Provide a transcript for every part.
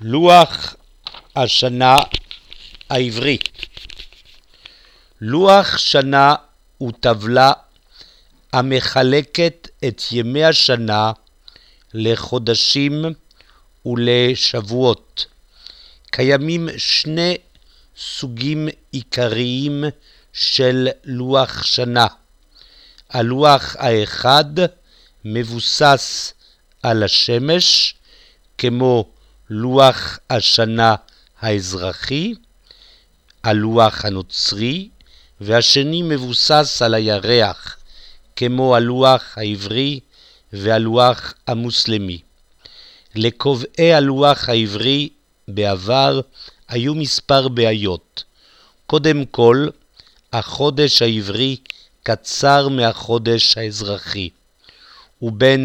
לוח השנה העברי. לוח שנה הוא טבלה המחלקת את ימי השנה לחודשים ולשבועות. קיימים שני סוגים עיקריים של לוח שנה. הלוח האחד מבוסס על השמש, כמו לוח השנה האזרחי, הלוח הנוצרי, והשני מבוסס על הירח, כמו הלוח העברי והלוח המוסלמי. לקובעי הלוח העברי בעבר היו מספר בעיות. קודם כל, החודש העברי קצר מהחודש האזרחי. הוא בין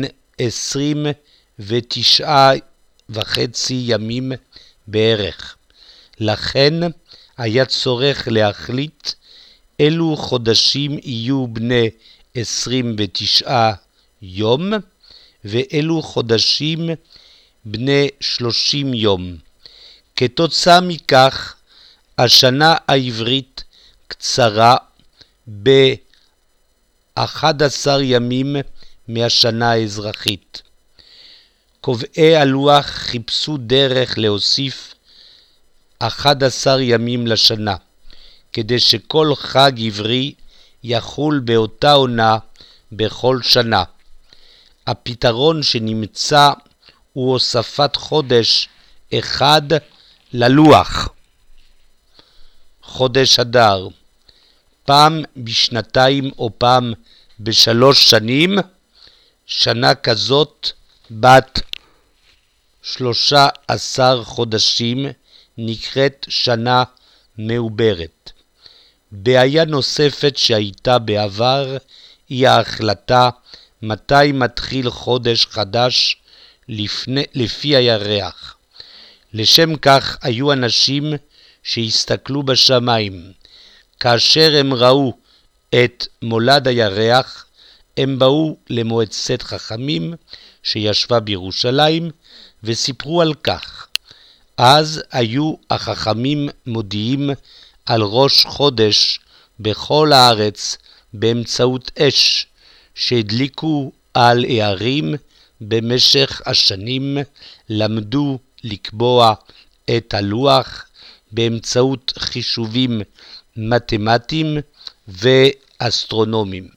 29.5 ימים בערך. לכן היה צורך להחליט אילו חודשים יהיו בני 29 יום ואילו חודשים בני 30 יום. כתוצאה מכך, השנה העברית קצרה ב-11 ימים מהשנה האזרחית. קובעי הלוח חיפשו דרך להוסיף 11 ימים לשנה, כדי שכל חג עברי יחול באותה עונה בכל שנה. הפתרון שנמצא הוא הוספת חודש אחד ללוח. חודש אדר, פעם בשנתיים או פעם בשלוש שנים. שנה כזאת בת 13 חודשים נקראת שנה מעוברת. בעיה נוספת שהייתה בעבר היא ההחלטה מתי מתחיל חודש חדש לפי הירח. לשם כך היו אנשים שהסתכלו בשמיים. כאשר הם ראו את מולד הירח, הם באו למועצת חכמים שישבה בירושלים וסיפרו על כך. אז היו החכמים מודיעים על ראש חודש בכל הארץ באמצעות אש שהדליקו על הערים. במשך השנים למדו לקבוע את הלוח באמצעות חישובים מתמטיים ואסטרונומיים.